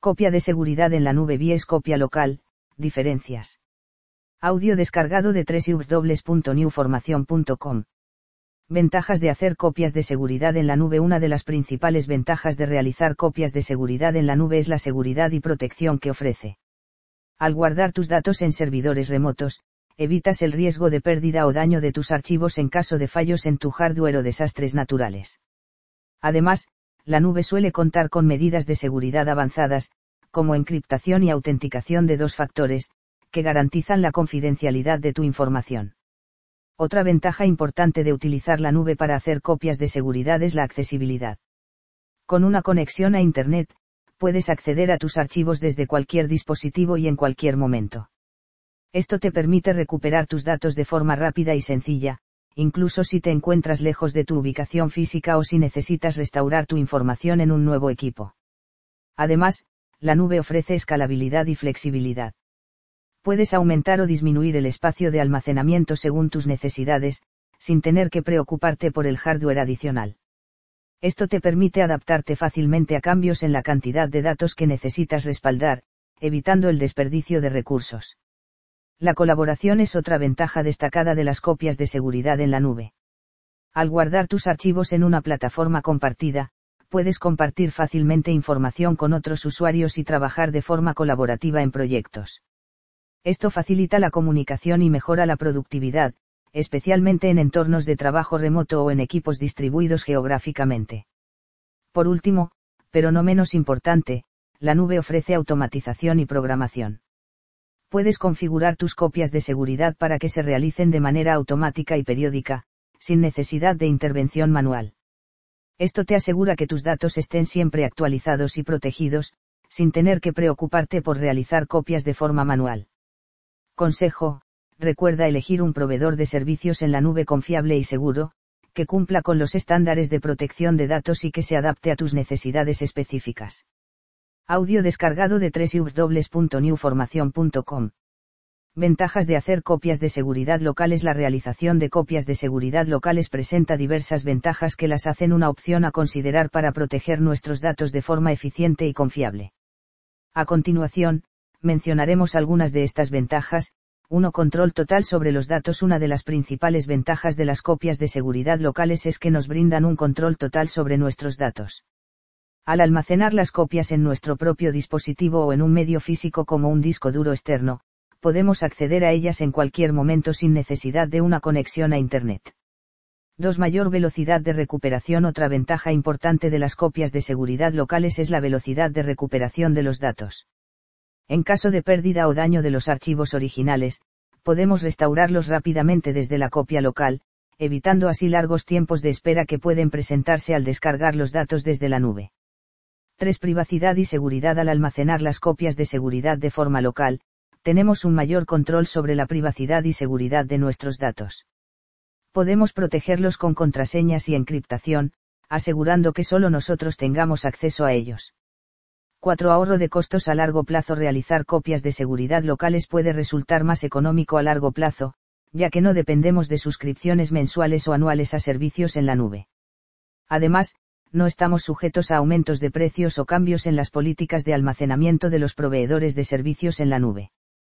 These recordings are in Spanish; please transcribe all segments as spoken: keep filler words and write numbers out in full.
Copia de seguridad en la nube vía copia local, diferencias. Audio descargado de doble u doble u doble u punto new formación punto com. Ventajas de hacer copias de seguridad en la nube. Una de las principales ventajas de realizar copias de seguridad en la nube es la seguridad y protección que ofrece. Al guardar tus datos en servidores remotos, evitas el riesgo de pérdida o daño de tus archivos en caso de fallos en tu hardware o desastres naturales. Además, la nube suele contar con medidas de seguridad avanzadas, como encriptación y autenticación de dos factores, que garantizan la confidencialidad de tu información. Otra ventaja importante de utilizar la nube para hacer copias de seguridad es la accesibilidad. Con una conexión a Internet, puedes acceder a tus archivos desde cualquier dispositivo y en cualquier momento. Esto te permite recuperar tus datos de forma rápida y sencilla, incluso si te encuentras lejos de tu ubicación física o si necesitas restaurar tu información en un nuevo equipo. Además, la nube ofrece escalabilidad y flexibilidad. Puedes aumentar o disminuir el espacio de almacenamiento según tus necesidades, sin tener que preocuparte por el hardware adicional. Esto te permite adaptarte fácilmente a cambios en la cantidad de datos que necesitas respaldar, evitando el desperdicio de recursos. La colaboración es otra ventaja destacada de las copias de seguridad en la nube. Al guardar tus archivos en una plataforma compartida, puedes compartir fácilmente información con otros usuarios y trabajar de forma colaborativa en proyectos. Esto facilita la comunicación y mejora la productividad, especialmente en entornos de trabajo remoto o en equipos distribuidos geográficamente. Por último, pero no menos importante, la nube ofrece automatización y programación. Puedes configurar tus copias de seguridad para que se realicen de manera automática y periódica, sin necesidad de intervención manual. Esto te asegura que tus datos estén siempre actualizados y protegidos, sin tener que preocuparte por realizar copias de forma manual. Consejo: recuerda elegir un proveedor de servicios en la nube confiable y seguro, que cumpla con los estándares de protección de datos y que se adapte a tus necesidades específicas. Audio descargado de doble u doble u doble u punto new formación punto com. Ventajas de hacer copias de seguridad locales. La realización de copias de seguridad locales presenta diversas ventajas que las hacen una opción a considerar para proteger nuestros datos de forma eficiente y confiable. A continuación, mencionaremos algunas de estas ventajas. uno Control total sobre los datos. Una de las principales ventajas de las copias de seguridad locales es que nos brindan un control total sobre nuestros datos. Al almacenar las copias en nuestro propio dispositivo o en un medio físico como un disco duro externo, podemos acceder a ellas en cualquier momento sin necesidad de una conexión a Internet. dos Mayor velocidad de recuperación. Otra ventaja importante de las copias de seguridad locales es la velocidad de recuperación de los datos. En caso de pérdida o daño de los archivos originales, podemos restaurarlos rápidamente desde la copia local, evitando así largos tiempos de espera que pueden presentarse al descargar los datos desde la nube. tres Privacidad y seguridad. Al almacenar las copias de seguridad de forma local, tenemos un mayor control sobre la privacidad y seguridad de nuestros datos. Podemos protegerlos con contraseñas y encriptación, asegurando que solo nosotros tengamos acceso a ellos. cuatro Ahorro de costos a largo plazo. Realizar copias de seguridad locales puede resultar más económico a largo plazo, ya que no dependemos de suscripciones mensuales o anuales a servicios en la nube. Además, no estamos sujetos a aumentos de precios o cambios en las políticas de almacenamiento de los proveedores de servicios en la nube.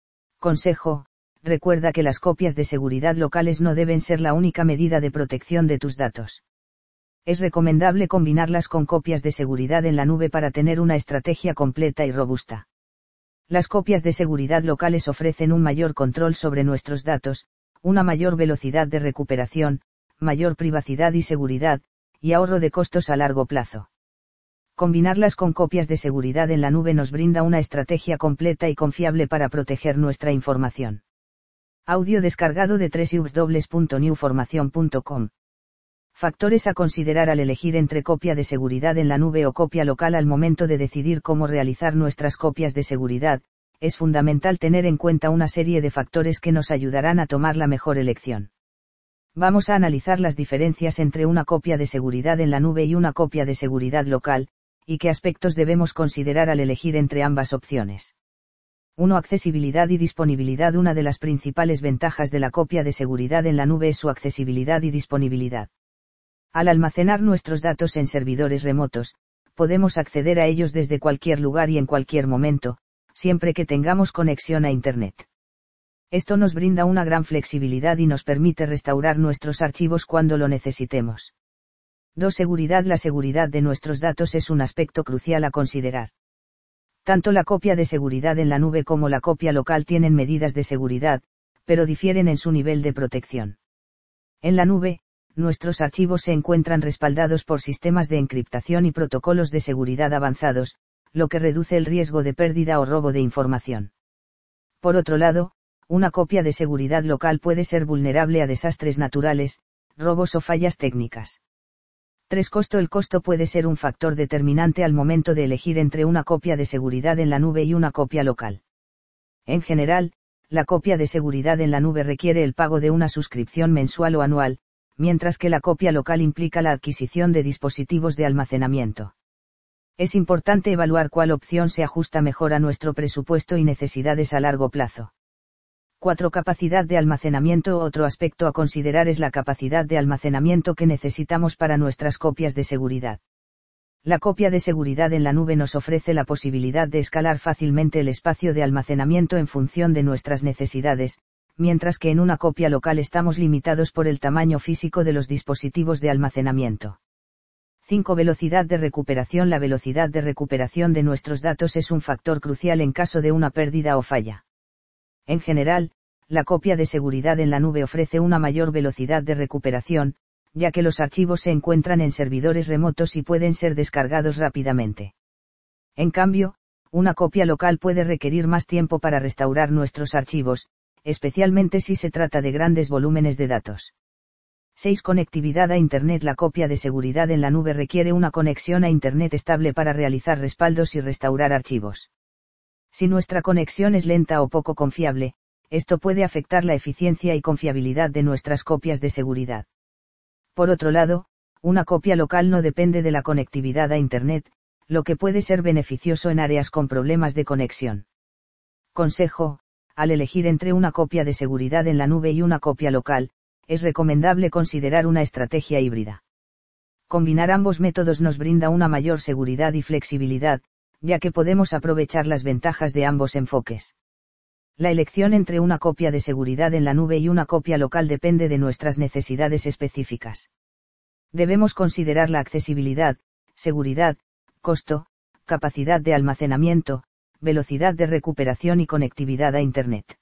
Consejo: recuerda que las copias de seguridad locales no deben ser la única medida de protección de tus datos. Es recomendable combinarlas con copias de seguridad en la nube para tener una estrategia completa y robusta. Las copias de seguridad locales ofrecen un mayor control sobre nuestros datos, una mayor velocidad de recuperación, mayor privacidad y seguridad, y ahorro de costos a largo plazo. Combinarlas con copias de seguridad en la nube nos brinda una estrategia completa y confiable para proteger nuestra información. Audio descargado de doble u doble u doble u punto new formación punto com. Factores a considerar al elegir entre copia de seguridad en la nube o copia local. Al momento de decidir cómo realizar nuestras copias de seguridad, es fundamental tener en cuenta una serie de factores que nos ayudarán a tomar la mejor elección. Vamos a analizar las diferencias entre una copia de seguridad en la nube y una copia de seguridad local, y qué aspectos debemos considerar al elegir entre ambas opciones. uno Accesibilidad y disponibilidad. Una de las principales ventajas de la copia de seguridad en la nube es su accesibilidad y disponibilidad. Al almacenar nuestros datos en servidores remotos, podemos acceder a ellos desde cualquier lugar y en cualquier momento, siempre que tengamos conexión a Internet. Esto nos brinda una gran flexibilidad y nos permite restaurar nuestros archivos cuando lo necesitemos. dos Seguridad. La seguridad de nuestros datos es un aspecto crucial a considerar. Tanto la copia de seguridad en la nube como la copia local tienen medidas de seguridad, pero difieren en su nivel de protección. En la nube, nuestros archivos se encuentran respaldados por sistemas de encriptación y protocolos de seguridad avanzados, lo que reduce el riesgo de pérdida o robo de información. Por otro lado, una copia de seguridad local puede ser vulnerable a desastres naturales, robos o fallas técnicas. tres Costo. El costo puede ser un factor determinante al momento de elegir entre una copia de seguridad en la nube y una copia local. En general, la copia de seguridad en la nube requiere el pago de una suscripción mensual o anual, mientras que la copia local implica la adquisición de dispositivos de almacenamiento. Es importante evaluar cuál opción se ajusta mejor a nuestro presupuesto y necesidades a largo plazo. cuatro Capacidad de almacenamiento. Otro aspecto a considerar es la capacidad de almacenamiento que necesitamos para nuestras copias de seguridad. La copia de seguridad en la nube nos ofrece la posibilidad de escalar fácilmente el espacio de almacenamiento en función de nuestras necesidades, mientras que en una copia local estamos limitados por el tamaño físico de los dispositivos de almacenamiento. cinco Velocidad de recuperación. La velocidad de recuperación de nuestros datos es un factor crucial en caso de una pérdida o falla. En general, la copia de seguridad en la nube ofrece una mayor velocidad de recuperación, ya que los archivos se encuentran en servidores remotos y pueden ser descargados rápidamente. En cambio, una copia local puede requerir más tiempo para restaurar nuestros archivos, especialmente si se trata de grandes volúmenes de datos. seis Conectividad a Internet. La copia de seguridad en la nube requiere una conexión a Internet estable para realizar respaldos y restaurar archivos. Si nuestra conexión es lenta o poco confiable, esto puede afectar la eficiencia y confiabilidad de nuestras copias de seguridad. Por otro lado, una copia local no depende de la conectividad a Internet, lo que puede ser beneficioso en áreas con problemas de conexión. Consejo: al elegir entre una copia de seguridad en la nube y una copia local, es recomendable considerar una estrategia híbrida. Combinar ambos métodos nos brinda una mayor seguridad y flexibilidad, ya que podemos aprovechar las ventajas de ambos enfoques. La elección entre una copia de seguridad en la nube y una copia local depende de nuestras necesidades específicas. Debemos considerar la accesibilidad, seguridad, costo, capacidad de almacenamiento, velocidad de recuperación y conectividad a Internet.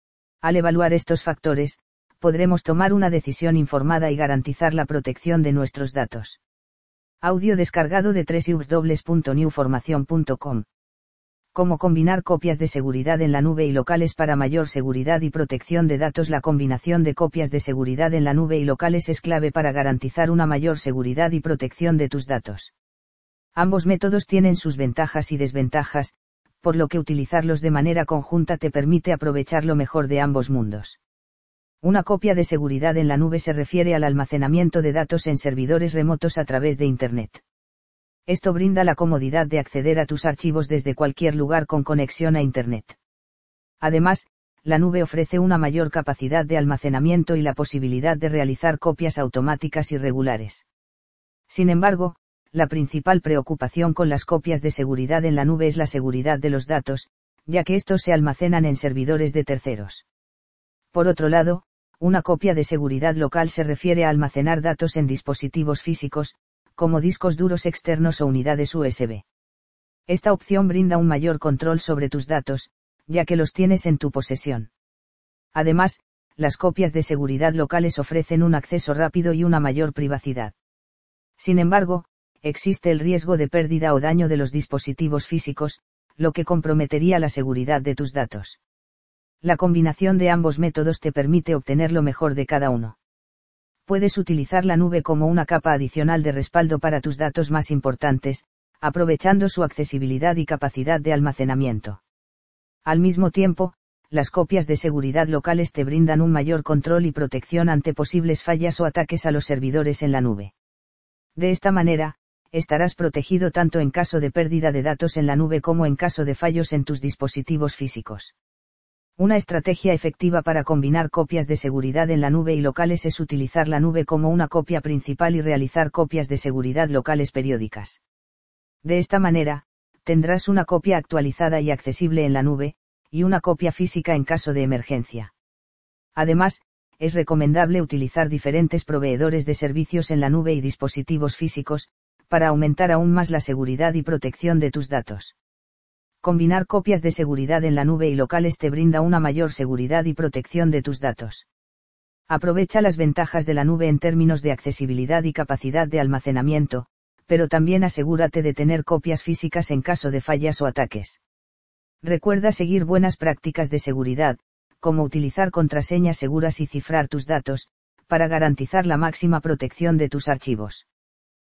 Al evaluar estos factores, podremos tomar una decisión informada y garantizar la protección de nuestros datos. Audio descargado de doble u doble u doble u punto new formación punto com. Cómo combinar copias de seguridad en la nube y locales para mayor seguridad y protección de datos. La combinación de copias de seguridad en la nube y locales es clave para garantizar una mayor seguridad y protección de tus datos. Ambos métodos tienen sus ventajas y desventajas, por lo que utilizarlos de manera conjunta te permite aprovechar lo mejor de ambos mundos. Una copia de seguridad en la nube se refiere al almacenamiento de datos en servidores remotos a través de Internet. Esto brinda la comodidad de acceder a tus archivos desde cualquier lugar con conexión a Internet. Además, la nube ofrece una mayor capacidad de almacenamiento y la posibilidad de realizar copias automáticas y regulares. Sin embargo, la principal preocupación con las copias de seguridad en la nube es la seguridad de los datos, ya que estos se almacenan en servidores de terceros. Por otro lado, una copia de seguridad local se refiere a almacenar datos en dispositivos físicos, como discos duros externos o unidades U S B. Esta opción brinda un mayor control sobre tus datos, ya que los tienes en tu posesión. Además, las copias de seguridad locales ofrecen un acceso rápido y una mayor privacidad. Sin embargo, existe el riesgo de pérdida o daño de los dispositivos físicos, lo que comprometería la seguridad de tus datos. La combinación de ambos métodos te permite obtener lo mejor de cada uno. Puedes utilizar la nube como una capa adicional de respaldo para tus datos más importantes, aprovechando su accesibilidad y capacidad de almacenamiento. Al mismo tiempo, las copias de seguridad locales te brindan un mayor control y protección ante posibles fallas o ataques a los servidores en la nube. De esta manera, estarás protegido tanto en caso de pérdida de datos en la nube como en caso de fallos en tus dispositivos físicos. Una estrategia efectiva para combinar copias de seguridad en la nube y locales es utilizar la nube como una copia principal y realizar copias de seguridad locales periódicas. De esta manera, tendrás una copia actualizada y accesible en la nube, y una copia física en caso de emergencia. Además, es recomendable utilizar diferentes proveedores de servicios en la nube y dispositivos físicos, para aumentar aún más la seguridad y protección de tus datos. Combinar copias de seguridad en la nube y locales te brinda una mayor seguridad y protección de tus datos. Aprovecha las ventajas de la nube en términos de accesibilidad y capacidad de almacenamiento, pero también asegúrate de tener copias físicas en caso de fallas o ataques. Recuerda seguir buenas prácticas de seguridad, como utilizar contraseñas seguras y cifrar tus datos, para garantizar la máxima protección de tus archivos.